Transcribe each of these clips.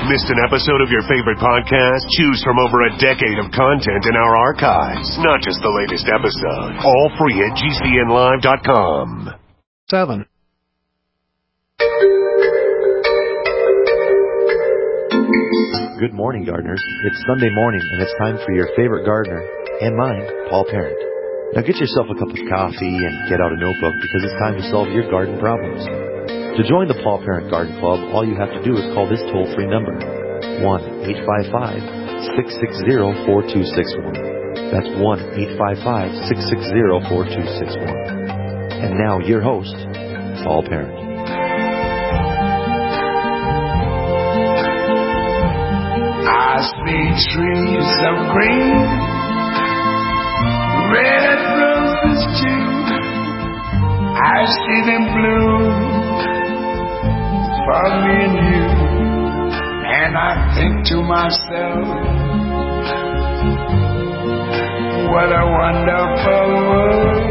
Missed an episode of your favorite podcast? Choose from over a decade of content in our archives. Not just the latest episode. All free at GCNlive.com. 7. Good morning, gardeners. It's Sunday morning, and it's time for your favorite gardener, and mine, Paul Parent. Now get yourself a cup of coffee and get out a notebook because it's time to solve your garden problems. To join the Paul Parent Garden Club, all you have to do is call this toll-free number, 1-855-660-4261. That's 1-855-660-4261. And now, your host, Paul Parent. I see trees of green, red roses too. I see them bloom for me and you, and I think to myself, what a wonderful world.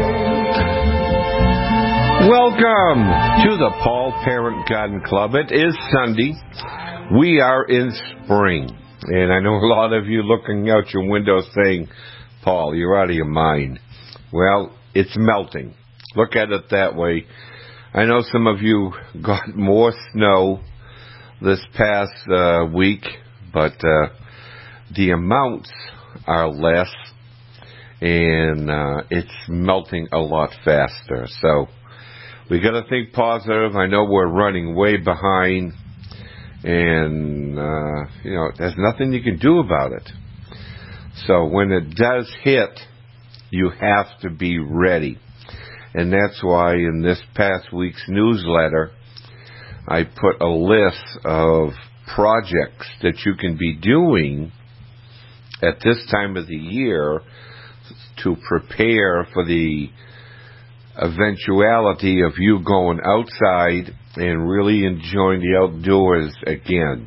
Welcome to the Paul Parent Garden Club. It is Sunday. We are in spring, and I know a lot of you looking out your window saying, Paul, you're out of your mind. Well, it's melting. Look at it that way. I know some of you got more snow this past week, but the amounts are less, and it's melting a lot faster. So we got to think positive. I know we're running way behind, and there's nothing you can do about it. So when it does hit, you have to be ready. And that's why in this past week's newsletter, I put a list of projects that you can be doing at this time of the year to prepare for the eventuality of you going outside and really enjoying the outdoors again.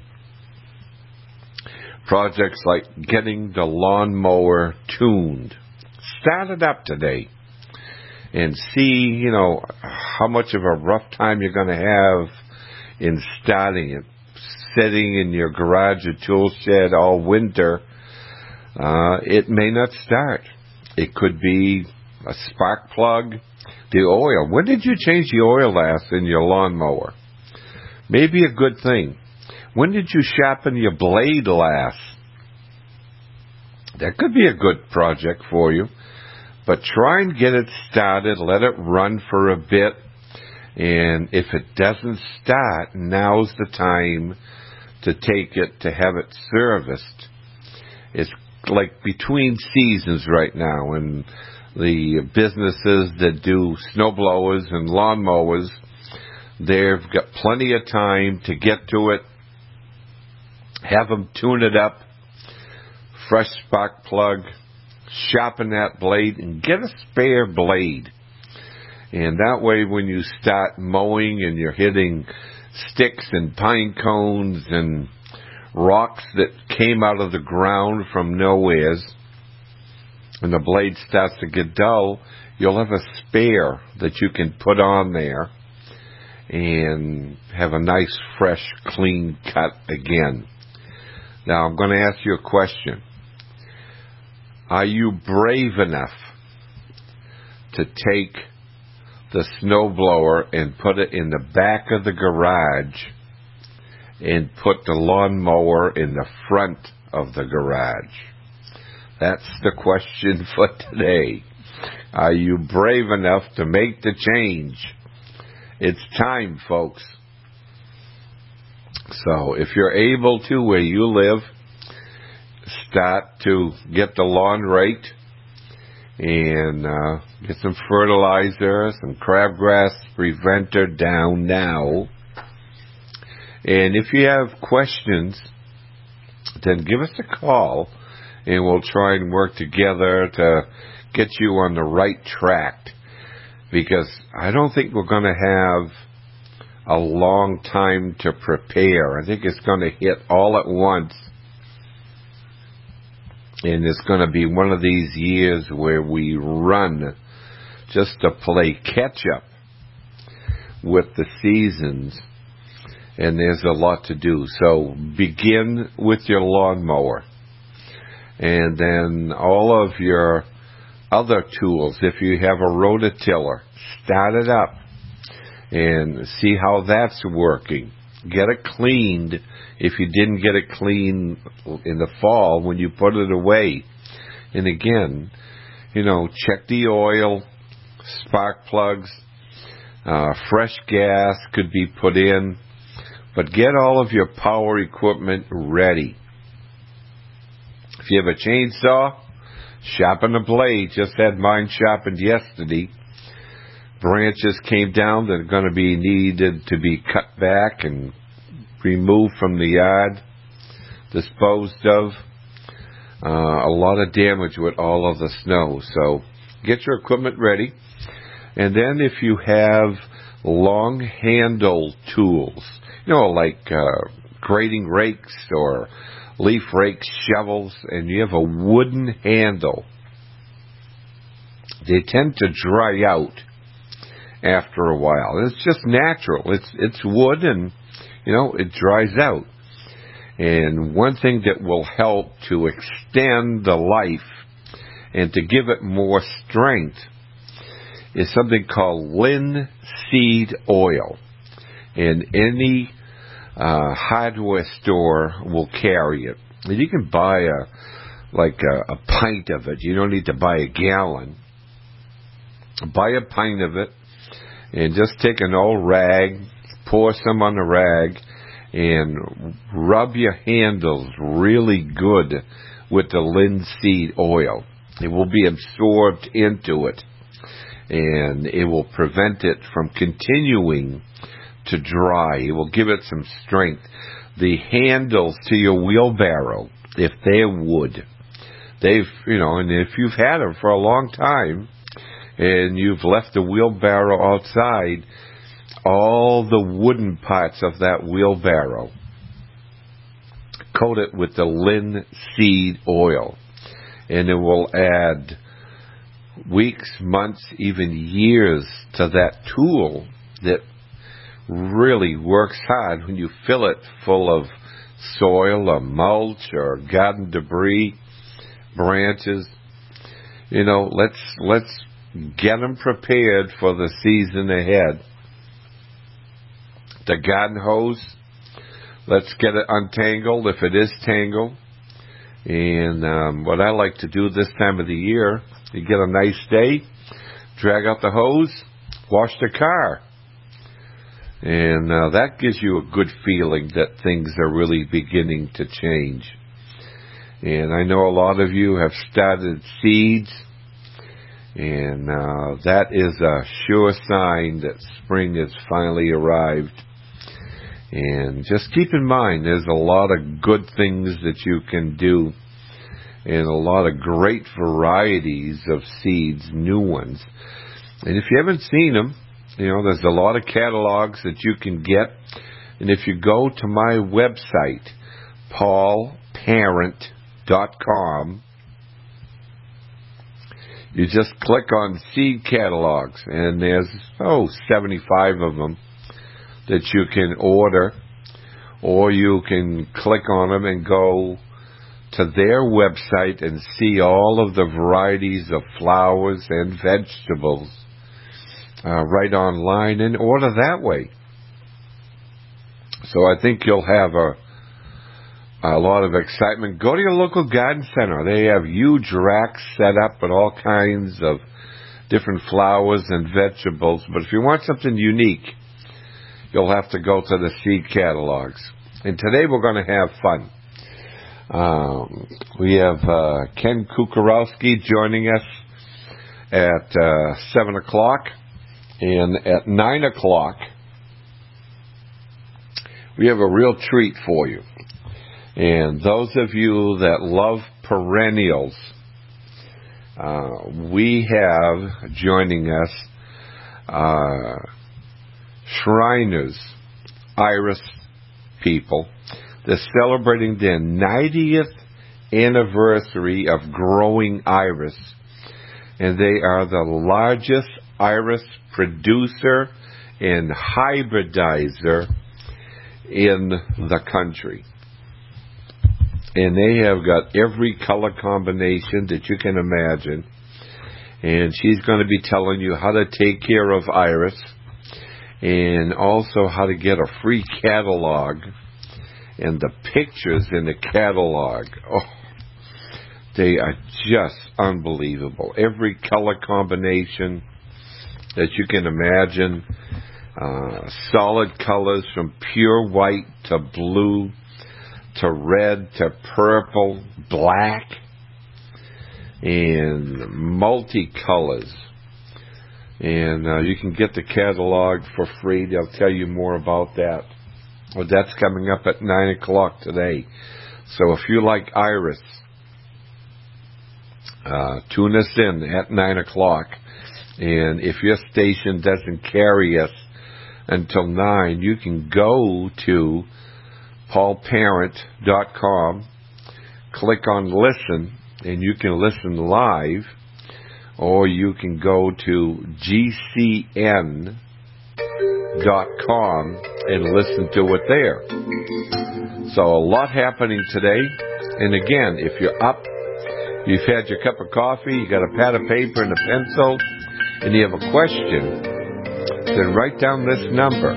Projects like getting the lawnmower tuned. Start it up today and see, how much of a rough time you're going to have in starting it. Sitting in your garage or tool shed all winter, it may not start. It could be a spark plug, the oil. When did you change the oil last in your lawnmower? Maybe a good thing. When did you sharpen your blade last? That could be a good project for you. But try and get it started. Let it run for a bit. And if it doesn't start, now's the time to take it to have it serviced. It's like between seasons right now. And the businesses that do snow blowers and lawn mowers, they've got plenty of time to get to it. Have them tune it up. Fresh spark plug. Sharpen that blade and get a spare blade. And that way when you start mowing and you're hitting sticks and pine cones and rocks that came out of the ground from nowheres, and the blade starts to get dull, you'll have a spare that you can put on there and have a nice, fresh, clean cut again. Now, I'm going to ask you a question. Are you brave enough to take the snowblower and put it in the back of the garage and put the lawnmower in the front of the garage? That's the question for today. Are you brave enough to make the change? It's time, folks. So if you're able to, where you live, start to get the lawn raked and get some fertilizer, some crabgrass preventer down now. And if you have questions, then give us a call and we'll try and work together to get you on the right track. Because I don't think we're going to have a long time to prepare. I think it's going to hit all at once. And it's going to be one of these years where we run just to play catch up with the seasons and there's a lot to do. So begin with your lawnmower, and then all of your other tools. If you have a rototiller, start it up and see how that's working. Get it cleaned if you didn't get it clean in the fall when you put it away. And again, check the oil, spark plugs, fresh gas could be put in, but get all of your power equipment ready. If you have a chainsaw, sharpen the blade. Just had mine sharpened yesterday. Branches came down that are going to be needed to be cut back and removed from the yard, disposed of. A lot of damage with all of the snow. So get your equipment ready. And then if you have long handle tools, like grading rakes or leaf rakes, shovels, and you have a wooden handle, they tend to dry out after a while. And it's just natural. It's wood, and it dries out. And one thing that will help to extend the life and to give it more strength is something called linseed oil. And any hardware store will carry it. And you can buy a pint of it. You don't need to buy a gallon. Buy a pint of it and just take an old rag, pour some on the rag, and rub your handles really good with the linseed oil. It will be absorbed into it, and it will prevent it from continuing to dry. It will give it some strength. The handles to your wheelbarrow, if they're wood, and if you've had them for a long time and you've left the wheelbarrow outside, all the wooden parts of that wheelbarrow, coat it with the linseed oil, and it will add weeks, months, even years to that tool that really works hard when you fill it full of soil or mulch or garden debris, branches. Let's get them prepared for the season ahead. The garden hose, let's get it untangled if it is tangled. And what I like to do this time of the year, you get a nice day, drag out the hose, wash the car. And that gives you a good feeling that things are really beginning to change. And I know a lot of you have started seeds, and that is a sure sign that spring has finally arrived. And just keep in mind, there's a lot of good things that you can do, and a lot of great varieties of seeds, new ones. And if you haven't seen them, there's a lot of catalogs that you can get. And if you go to my website, paulparent.com, you just click on seed catalogs, and there's 75 of them that you can order, or you can click on them and go to their website and see all of the varieties of flowers and vegetables right online and order that way. So I think you'll have a lot of excitement. Go to your local garden center. They have huge racks set up with all kinds of different flowers and vegetables. But if you want something unique, you'll have to go to the seed catalogs. And today we're going to have fun. We have Ken Kukarowski joining us at 7 o'clock. And at 9 o'clock, we have a real treat for you. And those of you that love perennials, we have joining us Shriners Iris people. They're celebrating their 90th anniversary of growing iris, and they are the largest iris producer and hybridizer in the country. And they have got every color combination that you can imagine. And she's going to be telling you how to take care of Iris, and also how to get a free catalog. And the pictures in the catalog, they are just unbelievable. Every color combination that you can imagine. Solid colors from pure white to blue to red to purple, black, and multicolors. And you can get the catalog for free. They'll tell you more about that. Well, that's coming up at 9 o'clock today. So if you like Iris, tune us in at 9 o'clock. And if your station doesn't carry us until 9, you can go to paulparent.com, click on listen, and you can listen live, or you can go to gcn.com and listen to it there. So a lot happening today. And again, if you're up, you've had your cup of coffee, you got a pad of paper and a pencil, and you have a question, then write down this number,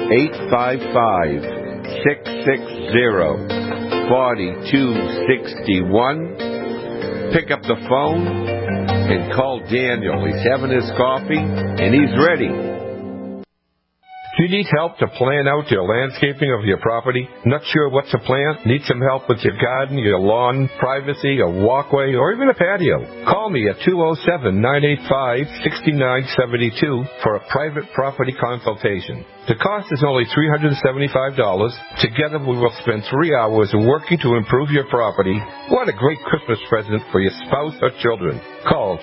855-660-4261. Pick up the phone and call Daniel. He's having his coffee, and he's ready. Do you need help to plan out your landscaping of your property? Not sure what to plant? Need some help with your garden, your lawn, privacy, a walkway, or even a patio? Call me at 207-985-6972 for a private property consultation. The cost is only $375. Together we will spend 3 hours working to improve your property. What a great Christmas present for your spouse or children. Call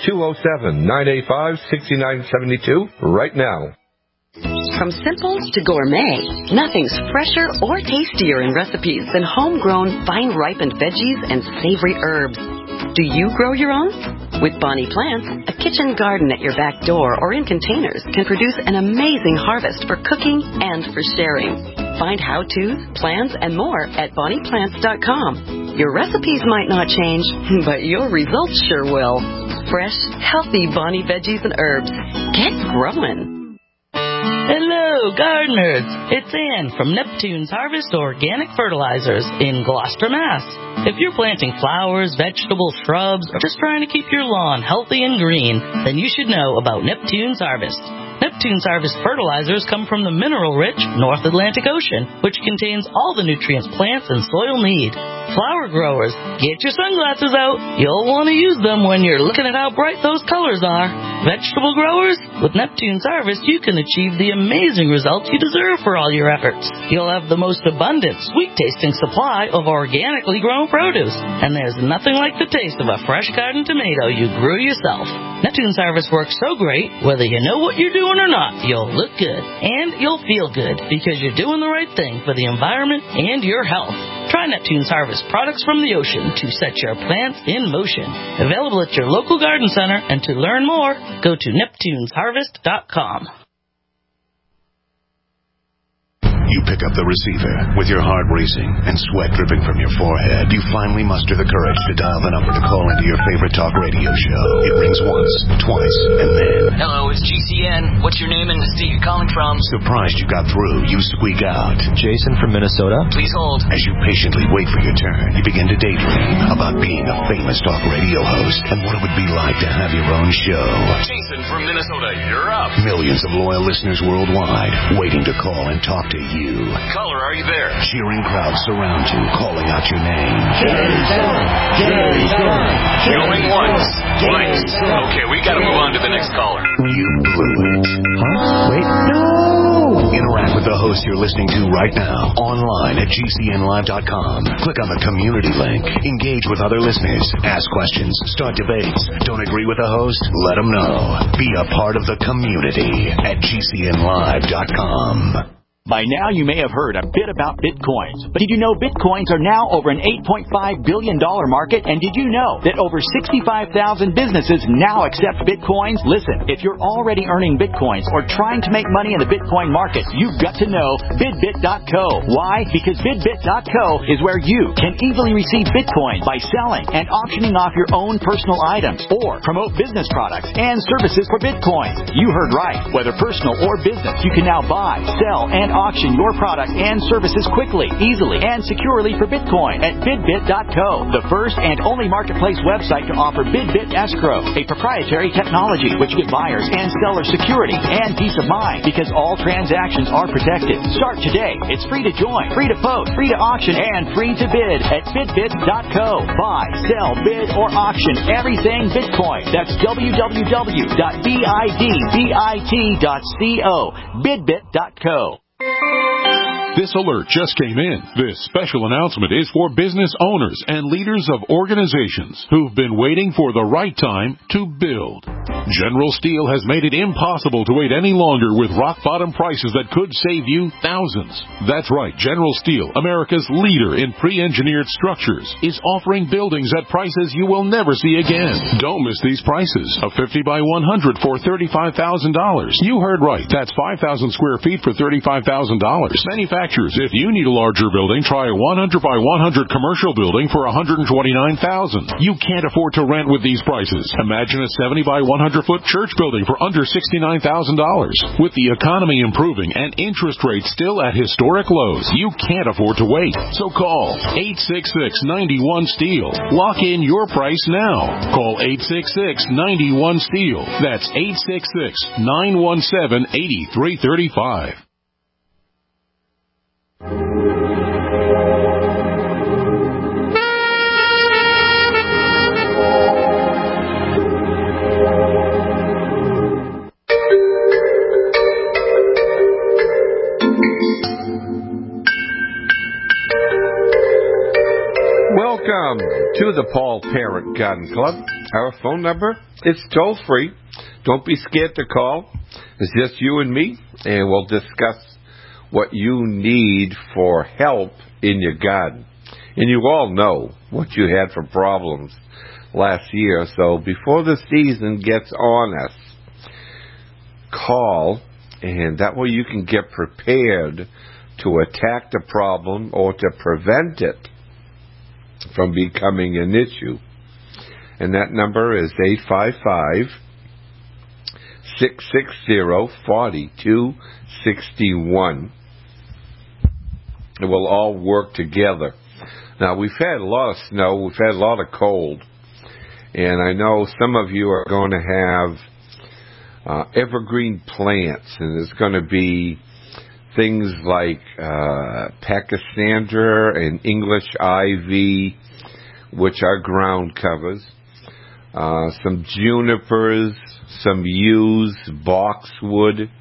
207-985-6972 right now. From simple to gourmet, nothing's fresher or tastier in recipes than homegrown, vine-ripened veggies and savory herbs. Do you grow your own? With Bonnie Plants, a kitchen garden at your back door or in containers can produce an amazing harvest for cooking and for sharing. Find how-tos, plans, and more at BonniePlants.com. Your recipes might not change, but your results sure will. Fresh, healthy Bonnie veggies and herbs. Get growing. Hello, gardeners. It's Ann from Neptune's Harvest Organic Fertilizers in Gloucester, Mass. If you're planting flowers, vegetables, shrubs, or just trying to keep your lawn healthy and green, then you should know about Neptune's Harvest. Neptune's Harvest fertilizers come from the mineral-rich North Atlantic Ocean, which contains all the nutrients plants and soil need. Flower growers, get your sunglasses out. You'll want to use them when you're looking at how bright those colors are. Vegetable growers, with Neptune's Harvest, you can achieve the amazing results you deserve for all your efforts. You'll have the most abundant, sweet-tasting supply of organically grown produce. And there's nothing like the taste of a fresh garden tomato you grew yourself. Neptune's Harvest works so great, whether you know what you're doing or not, you'll look good and you'll feel good because you're doing the right thing for the environment and your health. Try Neptune's Harvest products from the ocean to set your plants in motion. Available at your local garden center, and to learn more, go to neptunesharvest.com. You pick up the receiver with your heart racing and sweat dripping from your forehead. You finally muster the courage to dial the number to call into your favorite talk radio show. It rings once, twice, and then... Hello, it's GCN. What's your name and the state you're calling from? Surprised you got through, you squeak out. Jason from Minnesota. Please hold. As you patiently wait for your turn, you begin to daydream about being a famous talk radio host and what it would be like to have your own show. Jason from Minnesota, you're up. Millions of loyal listeners worldwide waiting to call and talk to you. Caller, are you there? Cheering crowds surround you, calling out your name. Jason! Jason! Going once, twice. Okay, we gotta move on to the next caller. You blew it. Huh? Wait. No! Interact with the host you're listening to right now, online at GCNlive.com. Click on the community link. Engage with other listeners. Ask questions. Start debates. Don't agree with the host? Let them know. Be a part of the community at GCNlive.com. By now, you may have heard a bit about Bitcoins. But did you know Bitcoins are now over an $8.5 billion market? And did you know that over 65,000 businesses now accept Bitcoins? Listen, if you're already earning Bitcoins or trying to make money in the Bitcoin market, you've got to know BidBit.co. Why? Because BidBit.co is where you can easily receive Bitcoin by selling and auctioning off your own personal items or promote business products and services for Bitcoin. You heard right. Whether personal or business, you can now buy, sell, and auction your product and services quickly, easily, and securely for Bitcoin at BidBit.co, the first and only marketplace website to offer BidBit Escrow, a proprietary technology which gives buyers and sellers security and peace of mind because all transactions are protected. Start today. It's free to join, free to post, free to auction, and free to bid at BidBit.co. Buy, sell, bid, or auction everything Bitcoin. That's www.bidbit.co. BidBit.co. This alert just came in. This special announcement is for business owners and leaders of organizations who've been waiting for the right time to build. General Steel has made it impossible to wait any longer with rock-bottom prices that could save you thousands. That's right, General Steel, America's leader in pre-engineered structures, is offering buildings at prices you will never see again. Don't miss these prices. A 50 by 100 for $35,000. You heard right. That's 5,000 square feet for $35,000. Manufacturers, if you need a larger building, try a 100 by 100 commercial building for $129,000. You can't afford to rent with these prices. Imagine a 70 by 100-foot church building for under $69,000. With the economy improving and interest rates still at historic lows, you can't afford to wait. So call 866-91-STEEL. Lock in your price now. Call 866-91-STEEL. That's 866-917-8335. Welcome to the Paul Parent Garden Club. Our phone number is toll free. Don't be scared to call. It's just you and me, and we'll discuss what you need for help in your garden. And you all know what you had for problems last year, so before the season gets on us, call, and that way you can get prepared to attack the problem or to prevent it from becoming an issue. And that number is 855-660-4261. It will all work together. Now, we've had a lot of snow, we've had a lot of cold, and I know some of you are going to have evergreen plants, and there's going to be things like Pachysandra and English ivy, which are ground covers, some junipers, some yews, boxwood,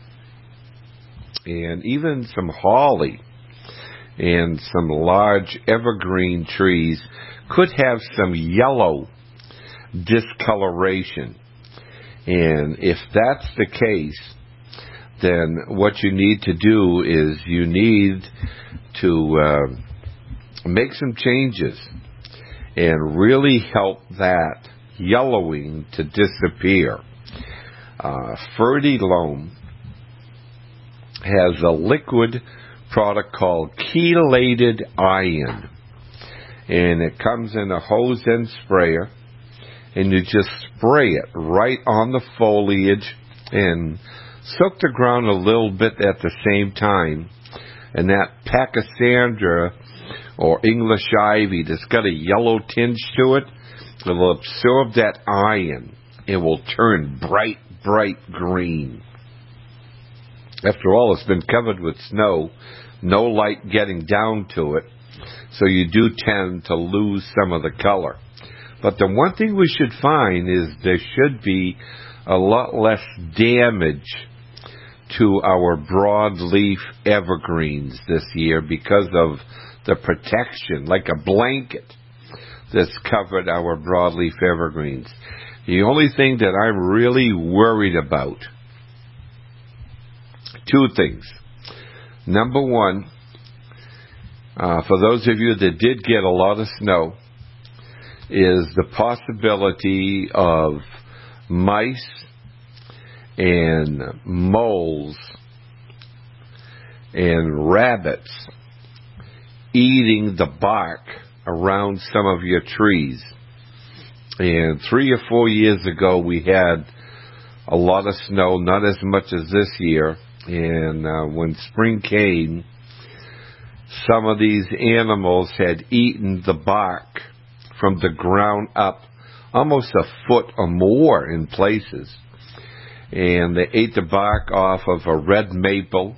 and even some holly and some large evergreen trees could have some yellow discoloration. And if that's the case, then what you need to do is you need to make some changes and really help that yellowing to disappear. Fertilome has a liquid product called chelated iron, and it comes in a hose and sprayer, and you just spray it right on the foliage and soak the ground a little bit at the same time, and that Pachysandra or English ivy that's got a yellow tinge to it, it will absorb that iron. It will turn bright, bright green. After all, it's been covered with snow, no light getting down to it, so you do tend to lose some of the color. But the one thing we should find is there should be a lot less damage to our broadleaf evergreens this year because of the protection, like a blanket that's covered our broadleaf evergreens. The only thing that I'm really worried about, two things. Number one, for those of you that did get a lot of snow, is the possibility of mice and moles and rabbits eating the bark around some of your trees. And 3 or 4 years ago, we had a lot of snow, not as much as this year. And when spring came, some of these animals had eaten the bark from the ground up, almost a foot or more in places. And they ate the bark off of a red maple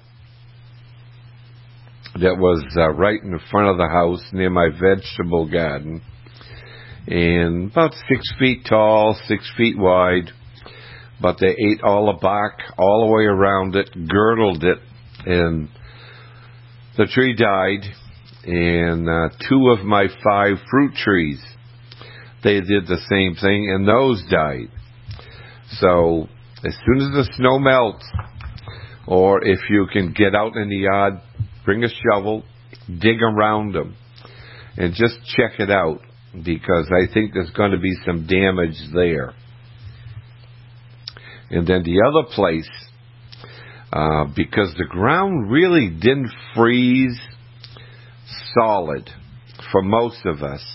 that was right in front of the house near my vegetable garden. And about 6 feet tall, 6 feet wide. But they ate all the bark all the way around it, girdled it, and the tree died. And 2 of my 5 fruit trees, they did the same thing, and those died. So as soon as the snow melts, or if you can get out in the yard, bring a shovel, dig around them, and just check it out, because I think there's going to be some damage there. And then the other place, because the ground really didn't freeze solid for most of us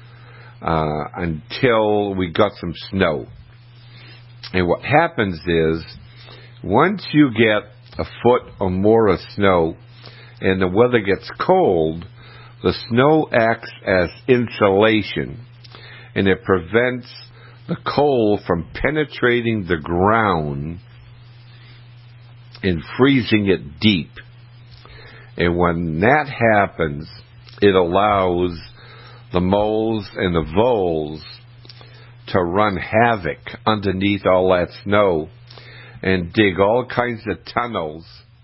until we got some snow. And what happens is, once you get a foot or more of snow and the weather gets cold, the snow acts as insulation, and it prevents the cold from penetrating the ground and freezing it deep. And when that happens, it allows the moles and the voles to run havoc underneath all that snow and dig all kinds of tunnels.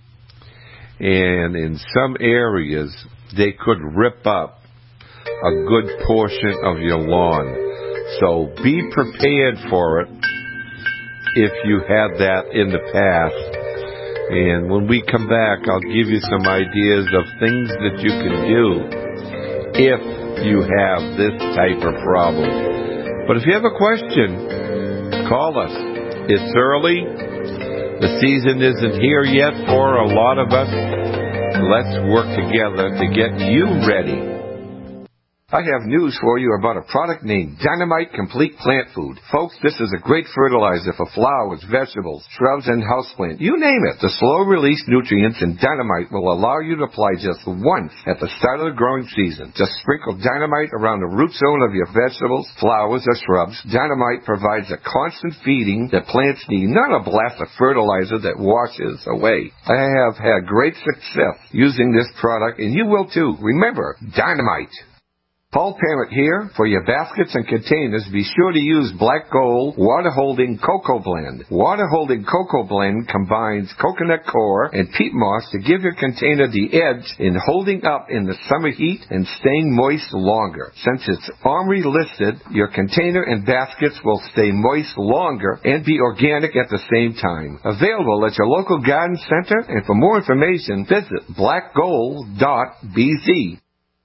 And in some areas, they could rip up a good portion of your lawn. So be prepared for it if you had that in the past. And when we come back, I'll give you some ideas of things that you can do if you have this type of problem. But if you have a question, call us. It's early. The season isn't here yet for a lot of us. Let's work together to get you ready. I have news for you about a product named Dynamite Complete Plant Food. Folks, this is a great fertilizer for flowers, vegetables, shrubs, and houseplants. You name it. The slow-release nutrients in Dynamite will allow you to apply just once at the start of the growing season. Just sprinkle Dynamite around the root zone of your vegetables, flowers, or shrubs. Dynamite provides a constant feeding that plants need, not a blast of fertilizer that washes away. I have had great success using this product, and you will too. Remember, Dynamite. Paul Parent here. For your baskets and containers, be sure to use Black Gold Water Holding Cocoa Blend. Water Holding Cocoa Blend combines coconut coir and peat moss to give your container the edge in holding up in the summer heat and staying moist longer. Since it's OMRI listed, your container and baskets will stay moist longer and be organic at the same time. Available at your local garden center, and for more information, visit blackgold.bz.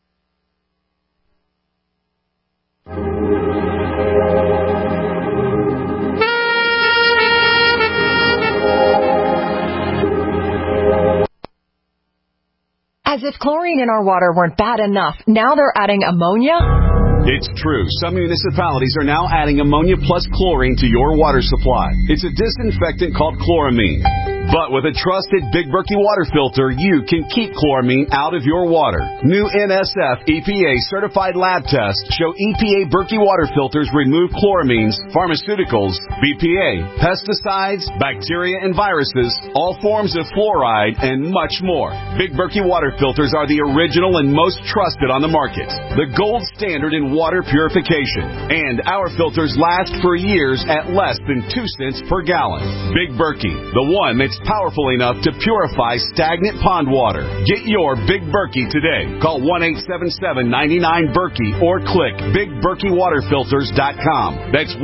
As if chlorine in our water weren't bad enough, now they're adding ammonia? It's true. Some municipalities are now adding ammonia plus chlorine to your water supply. It's a disinfectant called chloramine. But with a trusted Big Berkey water filter, you can keep chloramine out of your water. New NSF EPA certified lab tests show EPA Berkey water filters remove chloramines, pharmaceuticals, BPA, pesticides, bacteria and viruses, all forms of fluoride, and much more. Big Berkey water filters are the original and most trusted on the market. The gold standard in water purification. And our filters last for years at less than 2 cents per gallon. Big Berkey, the one that's powerful enough to purify stagnant pond water. Get your Big Berkey today. Call 1-877-99-BERKEY or click BigBerkeyWaterFilters.com. That's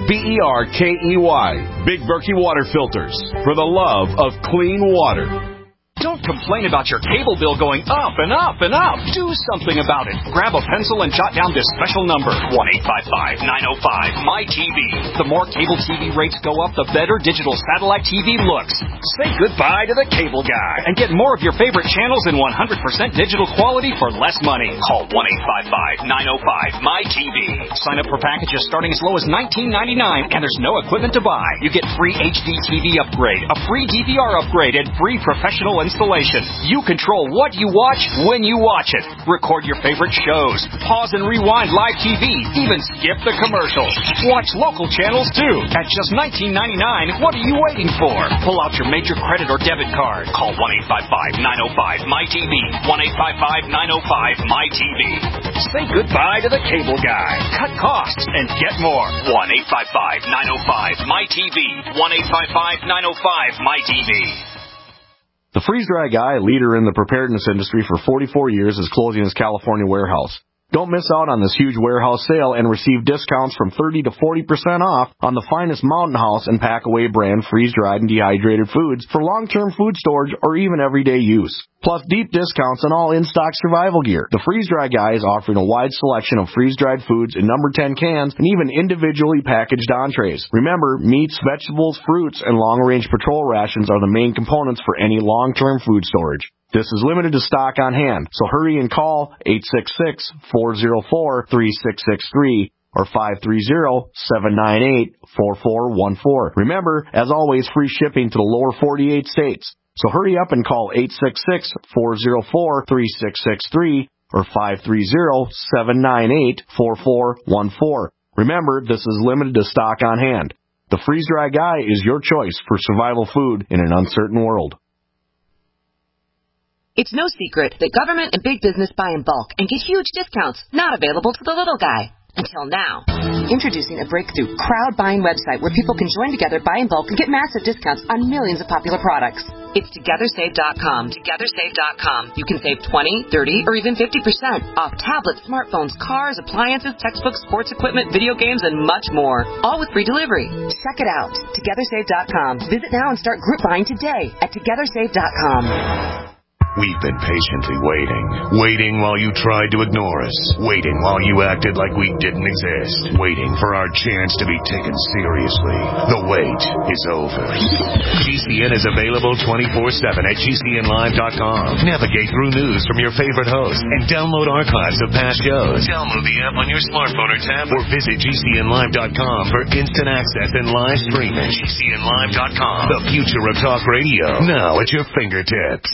1-877-99-BERKEY. Big Berkey Water Filters, for the love of clean water. Don't complain about your cable bill going up and up and up. Do something about it. Grab a pencil and jot down this special number, 1-855-905-MY-TV. The more cable TV rates go up, the better digital satellite TV looks. Say goodbye to the cable guy and get more of your favorite channels in 100% digital quality for less money. Call 1-855-905-MY-TV. Sign up for packages starting as low as $19.99, and there's no equipment to buy. You get free HD TV upgrade, a free DVR upgrade, and free professional installation. You control what you watch when you watch it. Record your favorite shows. Pause and rewind live TV. Even skip the commercials. Watch local channels too. At just $19.99, what are you waiting for? Pull out your major credit or debit card. Call 1-855-905-MY-TV. 1-855-905-MY-TV. Say goodbye to the cable guy. Cut costs and get more. 1-855-905-MY-TV. 1-855-905-MY-TV. The freeze-dry guy, leader in the preparedness industry for 44 years, is closing his California warehouse. Don't miss out on this huge warehouse sale and receive discounts from 30 to 40% off on the finest Mountain House and Packaway brand freeze-dried and dehydrated foods for long-term food storage or even everyday use. Plus deep discounts on all in-stock survival gear. The freeze-dry guy is offering a wide selection of freeze-dried foods in number 10 cans and even individually packaged entrees. Remember, meats, vegetables, fruits, and long-range patrol rations are the main components for any long-term food storage. This is limited to stock on hand, so hurry and call 866-404-3663 or 530-798-4414. Remember, as always, free shipping to the lower 48 states. So hurry up and call 866-404-3663 or 530-798-4414. Remember, this is limited to stock on hand. The freeze-dry guy is your choice for survival food in an uncertain world. It's no secret that government and big business buy in bulk and get huge discounts not available to the little guy. Until now. Introducing a breakthrough crowd buying website where people can join together, buy in bulk, and get massive discounts on millions of popular products. It's TogetherSave.com. TogetherSave.com. You can save 20, 30, or even 50% off tablets, smartphones, cars, appliances, textbooks, sports equipment, video games, and much more. All with free delivery. Check it out. TogetherSave.com. Visit now and start group buying today at TogetherSave.com. We've been patiently waiting while you tried to ignore us, waiting while you acted like we didn't exist, waiting for our chance to be taken seriously. The wait is over. GCN is available 24/7 at GCNlive.com. Navigate through news from your favorite hosts and download archives of past shows. Download the app on your smartphone or tablet or visit GCNlive.com for instant access and live streaming. GCNlive.com, the future of talk radio, now at your fingertips.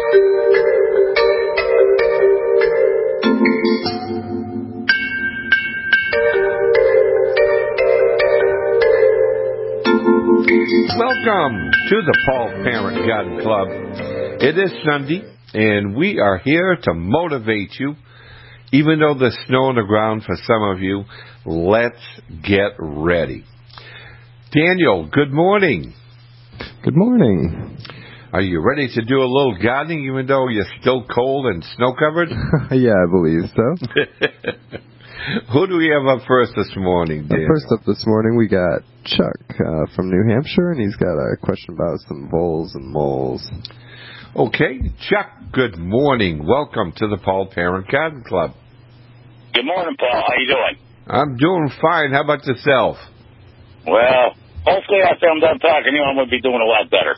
Welcome to the Paul Parent Garden Club. It is Sunday, and we are here to motivate you. Even though there's snow on the ground for some of you, let's get ready. Daniel, good morning. Good morning. Are you ready to do a little gardening even though you're still cold and snow-covered? Yeah, I believe so. Who do we have up first this morning, Dan? First up this morning, we got Chuck from New Hampshire, and he's got a question about some voles and moles. Okay, Chuck, good morning. Welcome to the Paul Parent Garden Club. Good morning, Paul. How you doing? I'm doing fine. How about yourself? Well, hopefully after I'm done talking to you, I'm going to be doing a lot better.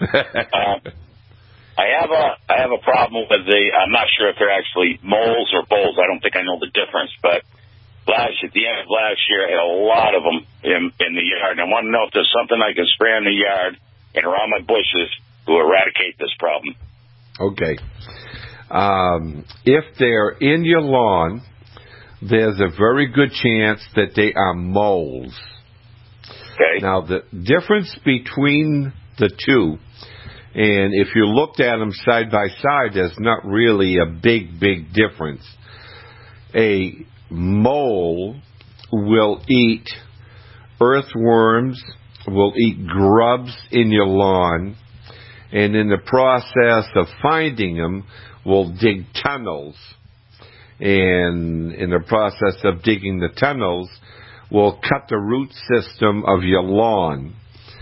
I have a problem with I'm not sure if they're actually moles or voles. I don't think I know the difference, but at the end of last year, I had a lot of them in the yard. And I want to know if there's something I can spray in the yard and around my bushes to eradicate this problem. Okay. If they're in your lawn, there's a very good chance that they are moles. Okay. Now, the difference between the two, and if you looked at them side by side, there's not really a big difference. A mole will eat earthworms, will eat grubs in your lawn, and in the process of finding them, will dig tunnels. And in the process of digging the tunnels, will cut the root system of your lawn.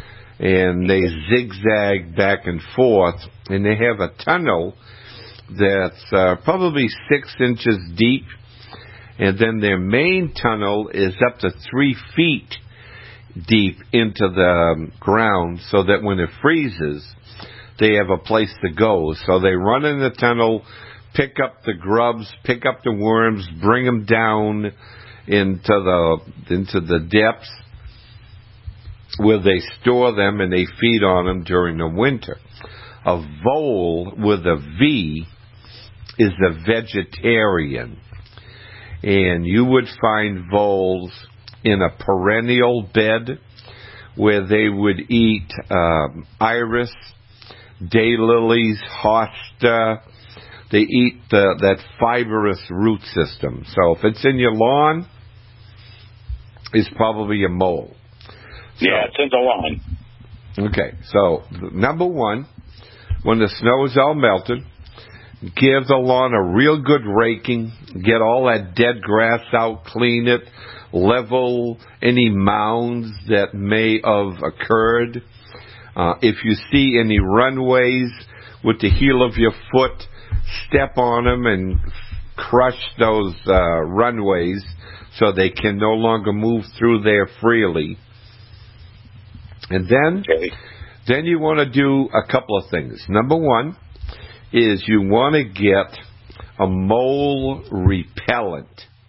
and they zigzag back and forth, and they have a tunnel that's probably 6 inches deep, and then their main tunnel is up to 3 feet deep into the ground, so that when it freezes, they have a place to go. So they run in the tunnel, pick up the grubs, pick up the worms, bring them down into the depths where they store them, and they feed on them during the winter. A vole with a V is a vegetarian, and you would find voles in a perennial bed where they would eat iris, daylilies, hosta. They eat that fibrous root system. So if it's in your lawn, it's probably a mole. Yeah, it's in the lawn. Okay, so number one, when the snow is all melted, give the lawn a real good raking, get all that dead grass out, clean it, level any mounds that may have occurred. If you see any runways with the heel of your foot, step on them and crush those runways so they can no longer move through there freely. And then you want to do a couple of things. Number one is you want to get a mole repellent.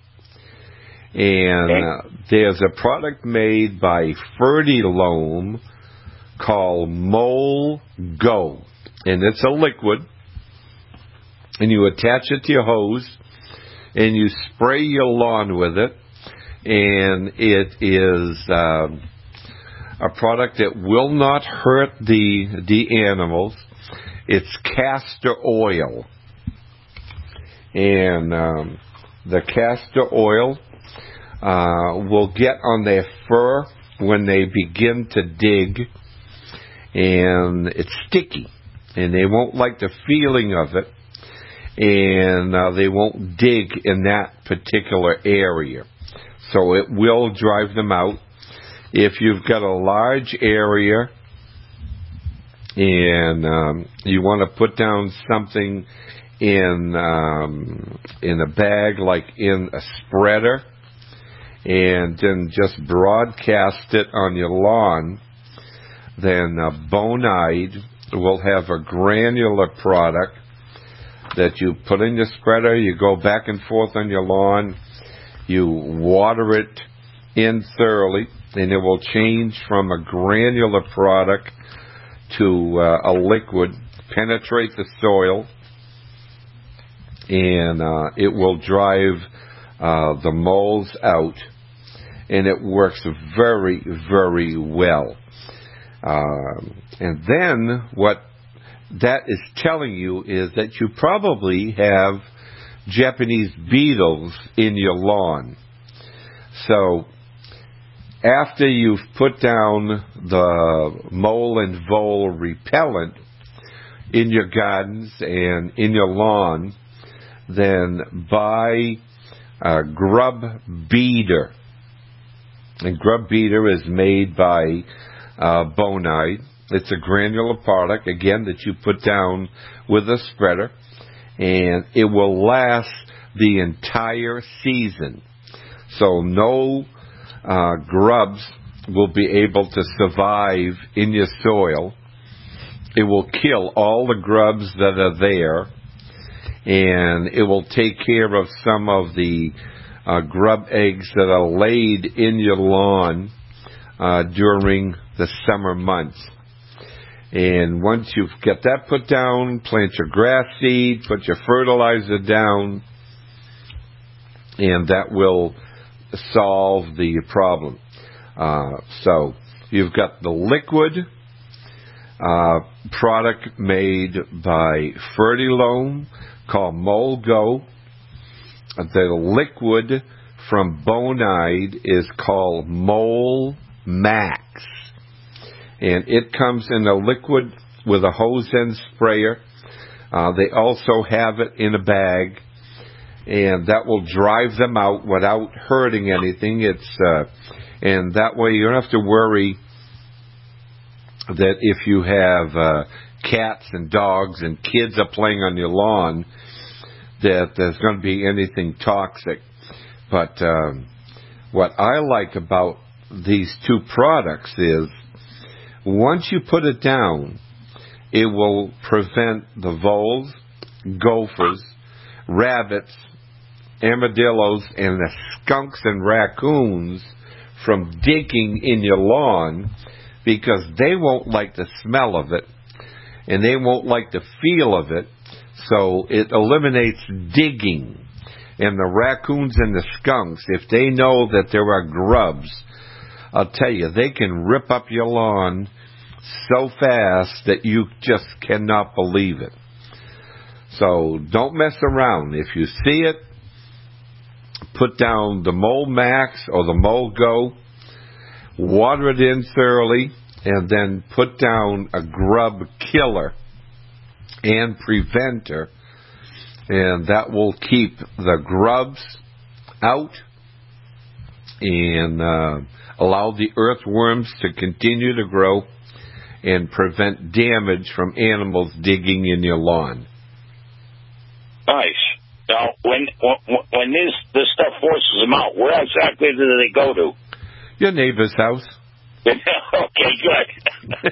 And there's a product made by Fertilome called Mole Go. And it's a liquid. And you attach it to your hose. And you spray your lawn with it. And it is a product that will not hurt the animals. It's castor oil. And the castor oil will get on their fur when they begin to dig, and it's sticky, and they won't like the feeling of it, and they won't dig in that particular area. So it will drive them out. If you've got a large area and you want to put down something in a bag, like in a spreader, and then just broadcast it on your lawn, then Bonide will have a granular product that you put in your spreader. You go back and forth on your lawn, you water it in thoroughly, and it will change from a granular product to a liquid, penetrate the soil, and it will drive the moles out, and it works very, very well. And then what that is telling you is that you probably have Japanese beetles in your lawn. So after you've put down the mole and vole repellent in your gardens and in your lawn, then buy a Grub Beater. And Grub Beater is made by Bonide. It's a granular product, again, that you put down with a spreader, and it will last the entire season. So no grubs will be able to survive in your soil. It will kill all the grubs that are there, and it will take care of some of the grub eggs that are laid in your lawn during the summer months. And once you've got that put down, plant your grass seed, put your fertilizer down, and that will solve the problem. So you've got the liquid product made by Fertilome called Mole Go. The liquid from Bonide is called Mole Max. And it comes in a liquid with a hose end sprayer. They also have it in a bag, and that will drive them out without hurting anything. And that way you don't have to worry that if you have cats and dogs and kids are playing on your lawn, that there's going to be anything toxic. But what I like about these two products is once you put it down, it will prevent the voles, gophers, rabbits, armadillos, and the skunks and raccoons from digging in your lawn, because they won't like the smell of it and they won't like the feel of it. So it eliminates digging. And the raccoons and the skunks, if they know that there are grubs, I'll tell you, they can rip up your lawn so fast that you just cannot believe it. So don't mess around. If you see it, put down the Mole Max or the Mole Go, water it in thoroughly, and then put down a grub killer and preventer, and that will keep the grubs out and allow the earthworms to continue to grow and prevent damage from animals digging in your lawn. Nice. Now, when this stuff forces them out, where exactly do they go to? Your neighbor's house. Okay, good.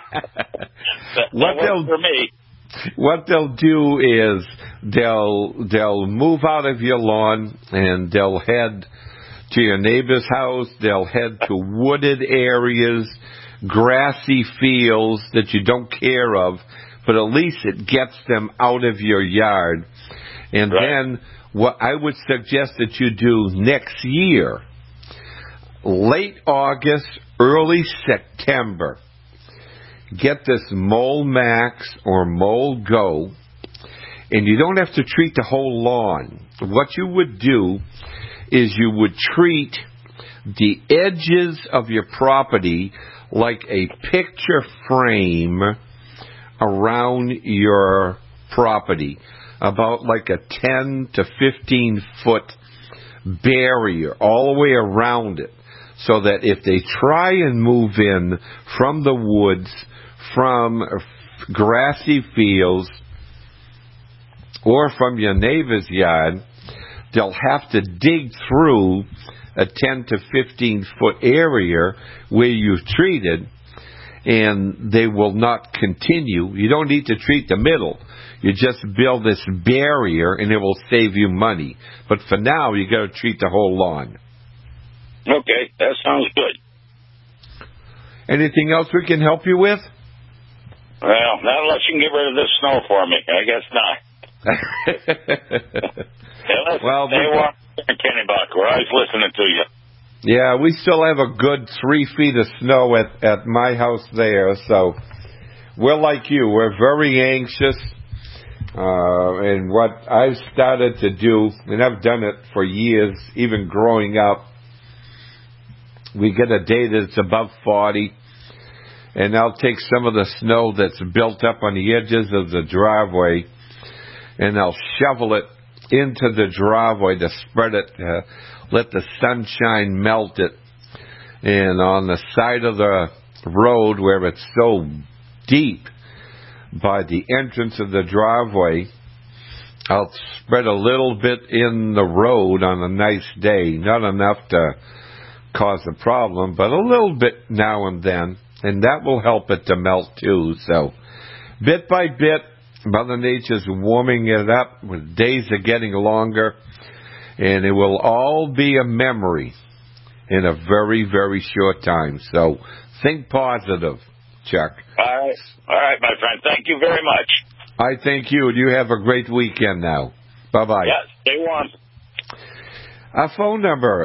What they'll do is they'll move out of your lawn and they'll head to your neighbor's house. They'll head to wooded areas, grassy fields that you don't care of, but at least it gets them out of your yard. And then what I would suggest that you do next year, late August, early September, get this Mole Max or Mole Go, and you don't have to treat the whole lawn. What you would do is you would treat the edges of your property like a picture frame around your property, about like a 10 to 15 foot barrier all the way around it, so that if they try and move in from the woods, from grassy fields, or from your neighbor's yard, they'll have to dig through a 10 to 15 foot area where you've treated, and they will not continue. You don't need to treat the middle. You just build this barrier, and it will save you money. But for now, you got to treat the whole lawn. Okay, that sounds good. Anything else we can help you with? Well, not unless you can get rid of this snow for me. I guess not. Well, they want Kennebunk. We're always listening to you. Yeah, we still have a good 3 feet of snow at my house there, so we're like you. We're very anxious. And what I've started to do, and I've done it for years, even growing up, we get a day that's above 40, and I'll take some of the snow that's built up on the edges of the driveway, and I'll shovel it into the driveway to spread it, let the sunshine melt it. And on the side of the road where it's so deep, by the entrance of the driveway, I'll spread a little bit in the road on a nice day, not enough to cause a problem, but a little bit now and then, and that will help it to melt too. So bit by bit, Mother Nature's warming it up, with days are getting longer, and it will all be a memory in a very, very short time. So think positive, Chuck. All right, my friend. Thank you very much. I thank you, and you have a great weekend now. Bye-bye. Yes, stay warm. Our phone number,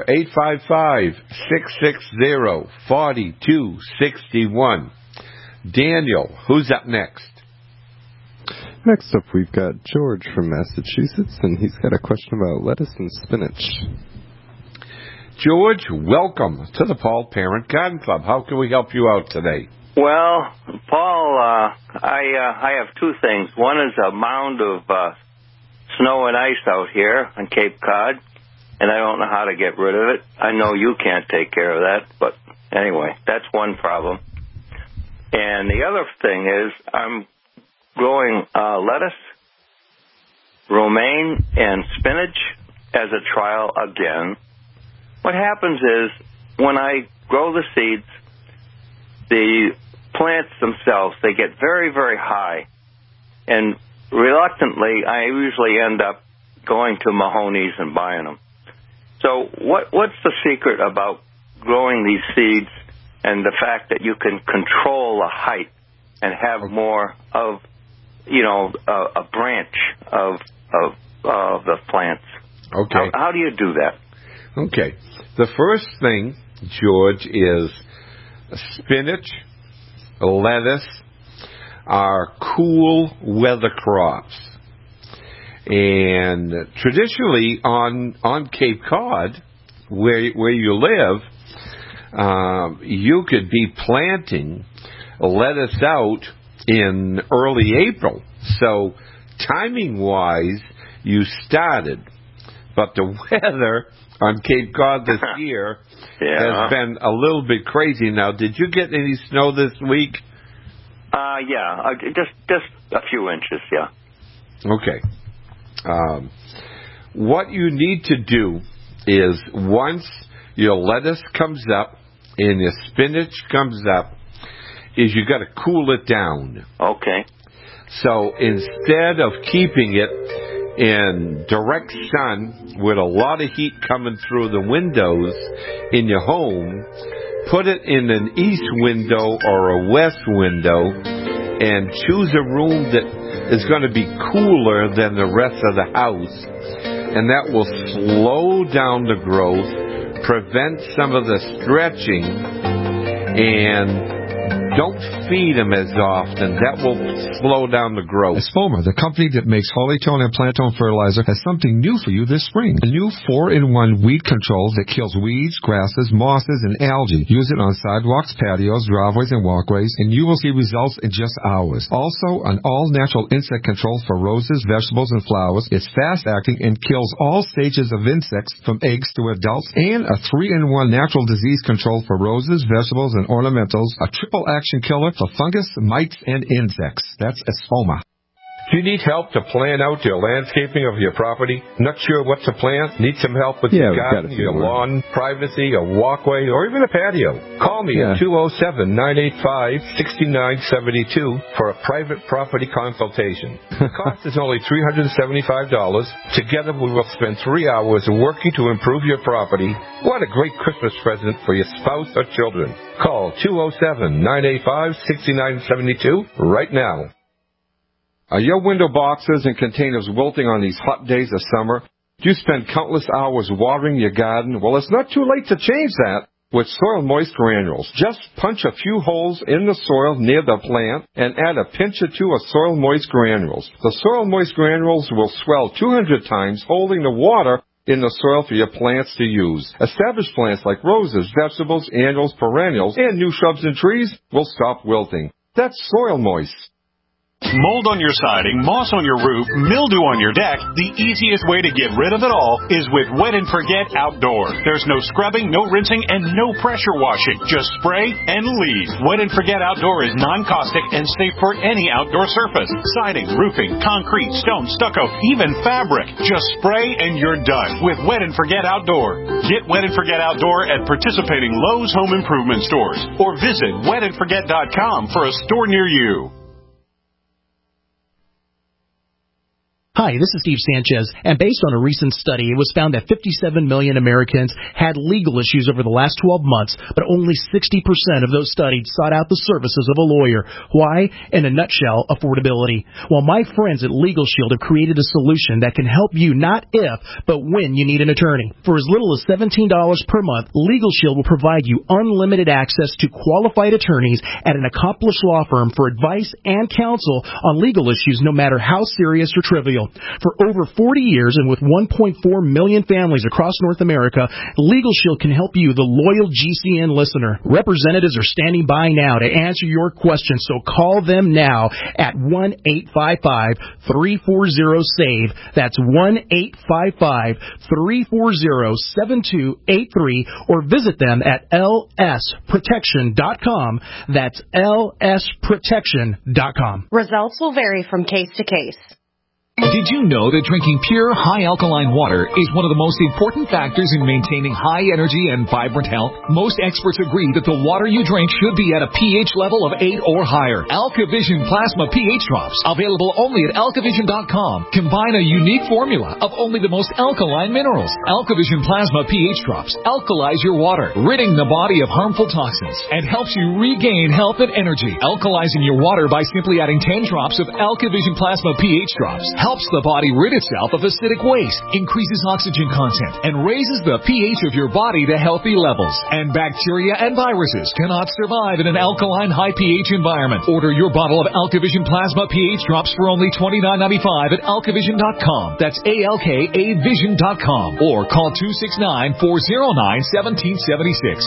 855-660-4261. Daniel, who's up next? Next up, we've got George from Massachusetts, and he's got a question about lettuce and spinach. George, welcome to the Paul Parent Garden Club. How can we help you out today? Well, Paul, I have two things. One is a mound of snow and ice out here on Cape Cod, and I don't know how to get rid of it. I know you can't take care of that, but anyway, that's one problem. And the other thing is I'm growing lettuce, romaine, and spinach as a trial again. What happens is when I grow the seeds, the plants themselves, they get very, very high. And reluctantly, I usually end up going to Mahoney's and buying them. So what's the secret about growing these seeds and the fact that you can control the height and have more of, a branch of the plants? Okay. How do you do that? Okay. The first thing, George, is spinach, lettuce are cool weather crops. And traditionally on Cape Cod, where you live, you could be planting lettuce out in early April. So timing-wise, you started. But the weather on Cape Cod this year has been a little bit crazy. Now, did you get any snow this week? Just a few inches, yeah. Okay. What you need to do is once your lettuce comes up and your spinach comes up, is you got to cool it down. Okay. So instead of keeping it in direct sun with a lot of heat coming through the windows in your home, put it in an east window or a west window and choose a room that is going to be cooler than the rest of the house, and that will slow down the growth, prevent some of the stretching, and don't feed them as often. That will slow down the growth. Espoma, the company that makes Hollytone and Plantone fertilizer, has something new for you this spring. A new 4-in-1 weed control that kills weeds, grasses, mosses, and algae. Use it on sidewalks, patios, driveways, and walkways, and you will see results in just hours. Also, an all-natural insect control for roses, vegetables, and flowers. It's fast-acting and kills all stages of insects from eggs to adults. And a 3-in-1 natural disease control for roses, vegetables, and ornamentals. A triple action killer for fungus, mites, and insects. That's Espoma. Do you need help to plan out your landscaping of your property? Not sure what to plant? Need some help with your garden, your lawn, privacy, a walkway, or even a patio? Call me at 207-985-6972 for a private property consultation. The cost is only $375. Together we will spend 3 hours working to improve your property. What a great Christmas present for your spouse or children. Call 207-985-6972 right now. Are your window boxes and containers wilting on these hot days of summer? Do you spend countless hours watering your garden? Well, it's not too late to change that with Soil Moist Granules. Just punch a few holes in the soil near the plant and add a pinch or two of Soil Moist Granules. The Soil Moist Granules will swell 200 times, holding the water in the soil for your plants to use. Established plants like roses, vegetables, annuals, perennials, and new shrubs and trees will stop wilting. That's Soil Moist. Mold on your siding, moss on your roof, mildew on your deck, the easiest way to get rid of it all is with Wet and Forget Outdoor. There's no scrubbing, no rinsing, and no pressure washing. Just spray and leave. Wet and Forget Outdoor is non-caustic and safe for any outdoor surface. Siding, roofing, concrete, stone, stucco, even fabric. Just spray and you're done with Wet and Forget Outdoor. Get Wet and Forget Outdoor at participating Lowe's Home Improvement stores or visit wetandforget.com for a store near you. Hi, this is Steve Sanchez, and based on a recent study, it was found that 57 million Americans had legal issues over the last 12 months, but only 60% of those studied sought out the services of a lawyer. Why? In a nutshell, affordability. Well, my friends at Legal Shield have created a solution that can help you not if, but when you need an attorney. For as little as $17 per month, Legal Shield will provide you unlimited access to qualified attorneys at an accomplished law firm for advice and counsel on legal issues, no matter how serious or trivial. Shield. For over 40 years and with 1.4 million families across North America, Legal Shield can help you, the loyal GCN listener. Representatives are standing by now to answer your questions, so call them now at 1-855-340-SAVE. That's 1-855-340-7283, or visit them at lsprotection.com. That's lsprotection.com. Results will vary from case to case. Did you know that drinking pure, high-alkaline water is one of the most important factors in maintaining high energy and vibrant health? Most experts agree that the water you drink should be at a pH level of 8 or higher. AlkaVision Plasma pH Drops, available only at alkavision.com, combine a unique formula of only the most alkaline minerals. AlkaVision Plasma pH Drops alkalize your water, ridding the body of harmful toxins, and helps you regain health and energy. Alkalizing your water by simply adding 10 drops of AlkaVision Plasma pH Drops helps the body rid itself of acidic waste, increases oxygen content, and raises the pH of your body to healthy levels. And bacteria and viruses cannot survive in an alkaline high pH environment. Order your bottle of AlkaVision Plasma pH Drops for only $29.95 at alkavision.com. That's ALKAvision.com. Or call 269-409-1776.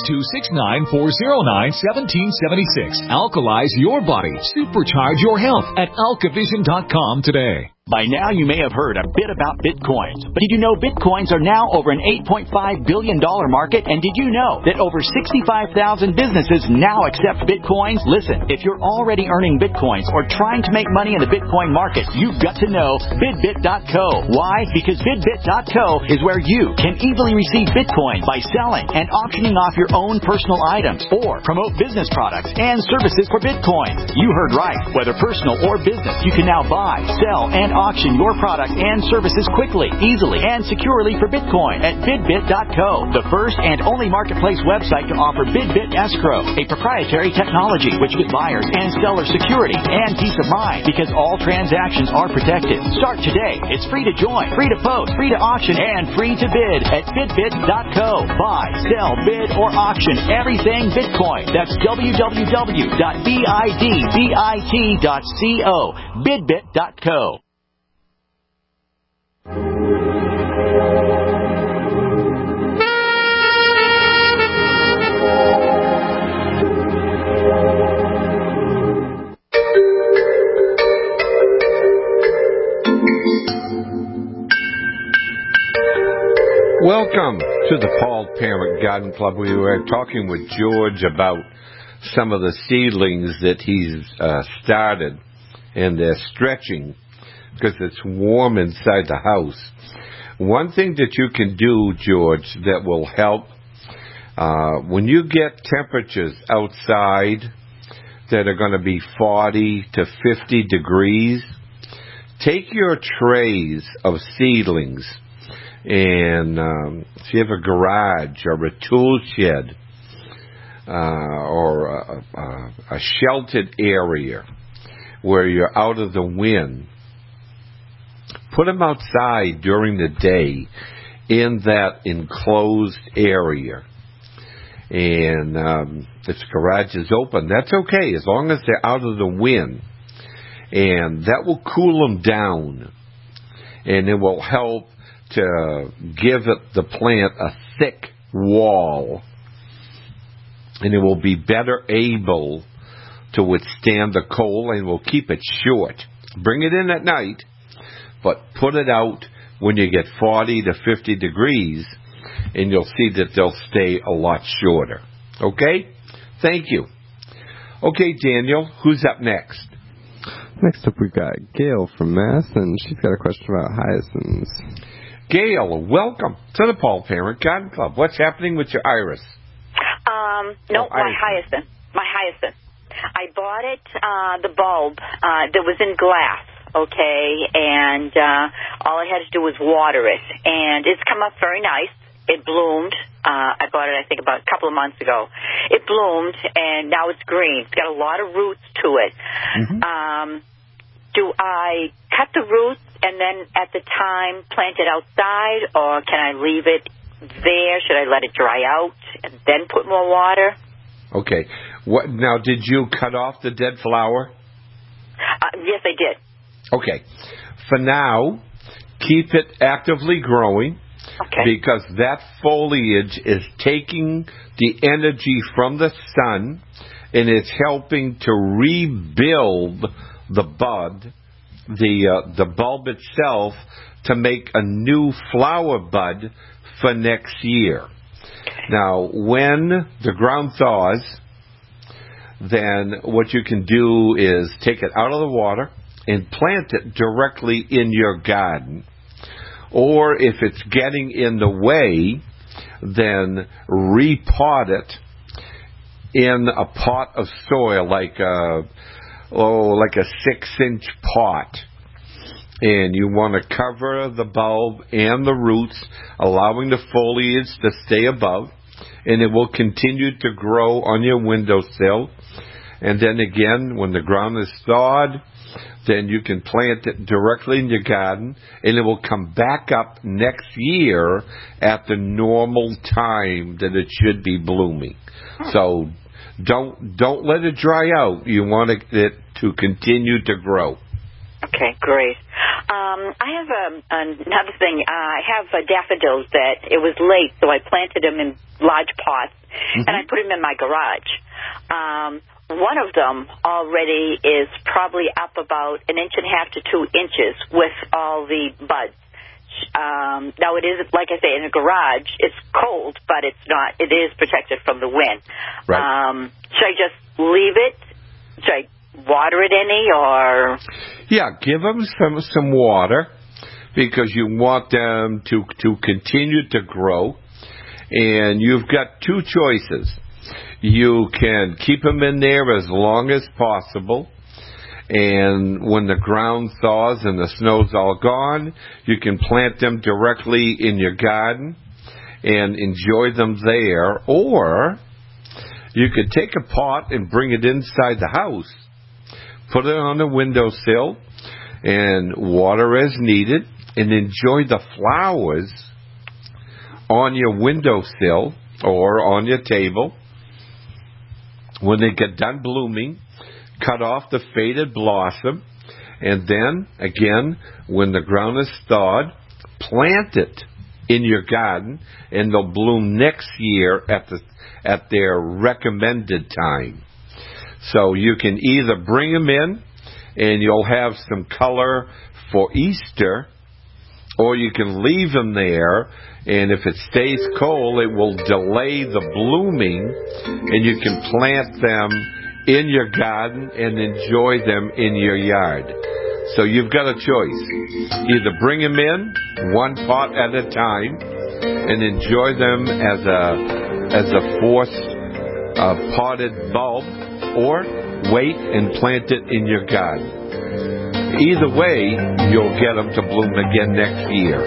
269-409-1776. Alkalize your body. Supercharge your health at alkavision.com today. By now, you may have heard a bit about Bitcoins. But did you know Bitcoins are now over an $8.5 billion market? And did you know that over 65,000 businesses now accept Bitcoins? Listen, if you're already earning Bitcoins or trying to make money in the Bitcoin market, you've got to know BidBit.co. Why? Because BidBit.co is where you can easily receive Bitcoin by selling and auctioning off your own personal items or promote business products and services for Bitcoin. You heard right. Whether personal or business, you can now buy, sell, and auction your product and services quickly, easily, and securely for Bitcoin at BidBit.co, the first and only marketplace website to offer BidBit Escrow, a proprietary technology which gives buyers and sellers security and peace of mind because all transactions are protected. Start today. It's free to join, free to post, free to auction, and free to bid at BidBit.co. Buy, sell, bid, or auction everything Bitcoin. That's www.bidbit.co. BidBit.co. Welcome to the Paul Parent Garden Club. We were talking with George about some of the seedlings that he's started, and they're stretching because it's warm inside the house. One thing that you can do, George, that will help, when you get temperatures outside that are going to be 40 to 50 degrees, take your trays of seedlings, and if you have a garage or a tool shed or a sheltered area where you're out of the wind, put them outside during the day in that enclosed area. And if the garage is open, that's okay, as long as they're out of the wind. And that will cool them down. And it will help to give the plant a thick wall. And it will be better able to withstand the cold, and will keep it short. Bring it in at night, but put it out when you get 40 to 50 degrees, and you'll see that they'll stay a lot shorter. Okay? Thank you. Okay, Daniel, who's up next? Next up, we've got Gail from Mass, and she's got a question about hyacinths. Gail, welcome to the Paul Parent Garden Club. What's happening with your iris? My hyacinth. My hyacinth. I bought it, the bulb, that was in glass, okay, and all I had to do was water it, and it's come up very nice. It bloomed. I bought it, I think, about a couple of months ago. It bloomed, and now it's green. It's got a lot of roots to it. Mm-hmm. Do I cut the roots and then at the time plant it outside, or can I leave it there? Should I let it dry out and then put more water? Okay. Now, did you cut off the dead flower? Yes, I did. Okay. For now, keep it actively growing. Because that foliage is taking the energy from the sun and it's helping to rebuild the bud, the bulb itself, to make a new flower bud for next year. Now, when the ground thaws, then what you can do is take it out of the water and plant it directly in your garden. Or if it's getting in the way, then repot it in a pot of soil, like a 6-inch pot. And you want to cover the bulb and the roots, allowing the foliage to stay above, and it will continue to grow on your windowsill. And then again, when the ground is thawed, then you can plant it directly in your garden, and it will come back up next year at the normal time that it should be blooming. So don't let it dry out. You want it to continue to grow. Okay, great. I have another thing. I have daffodils that it was late, so I planted them in large pots, and I put them in my garage. One of them already is probably up about 1.5 to 2 inches with all the buds. Now it is, like I say, in a garage. It's cold, but it's not. It is protected from the wind. Right. Should I just leave it? Should I water it any, or? Yeah, give them some water, because you want them to continue to grow. And you've got two choices. You can keep them in there as long as possible, and when the ground thaws and the snow's all gone, you can plant them directly in your garden and enjoy them there. Or you could take a pot and bring it inside the house, put it on the windowsill, and water as needed, and enjoy the flowers on your windowsill or on your table. When they get done blooming, cut off the faded blossom, and then, again, when the ground is thawed, plant it in your garden, and they'll bloom next year at their recommended time. So you can either bring them in, and you'll have some color for Easter, or you can leave them there, and if it stays cold, it will delay the blooming, and you can plant them in your garden and enjoy them in your yard. So you've got a choice. Either bring them in one pot at a time and enjoy them as a forced potted bulb, or wait and plant it in your garden. Either way, you'll get them to bloom again next year.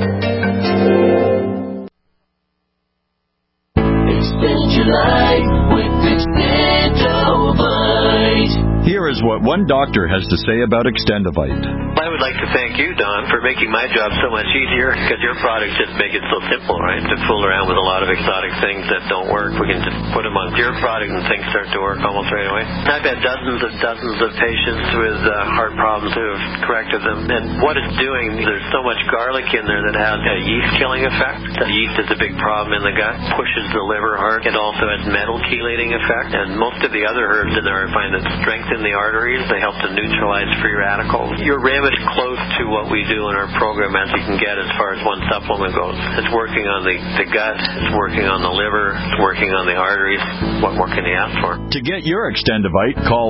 Extend your life with Extendovite. Here is what one doctor has to say about Extendovite. I would like to thank you, Don, for making my job so much easier, because your products just make it so simple, right? To fool around with a lot of exotic things that don't work, we can just put them on your product and things start to work almost right away. I've had dozens of patients with heart problems who have corrected them, and what it's doing, there's so much garlic in there that has a yeast-killing effect. The yeast is a big problem in the gut, pushes the liver hard. It also has metal chelating effect, and most of the other herbs in there I find that strengthen the arteries. They help to neutralize free radicals. Your remedy close to what we do in our program as you can get as far as one supplement goes. It's working on the gut, it's working on the liver, it's working on the arteries. What more can you ask for? To get your Extendovite, call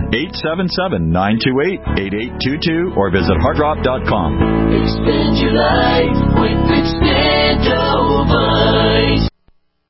1-877-928-8822 or visit heartdrop.com. Extend your life with Extendovite.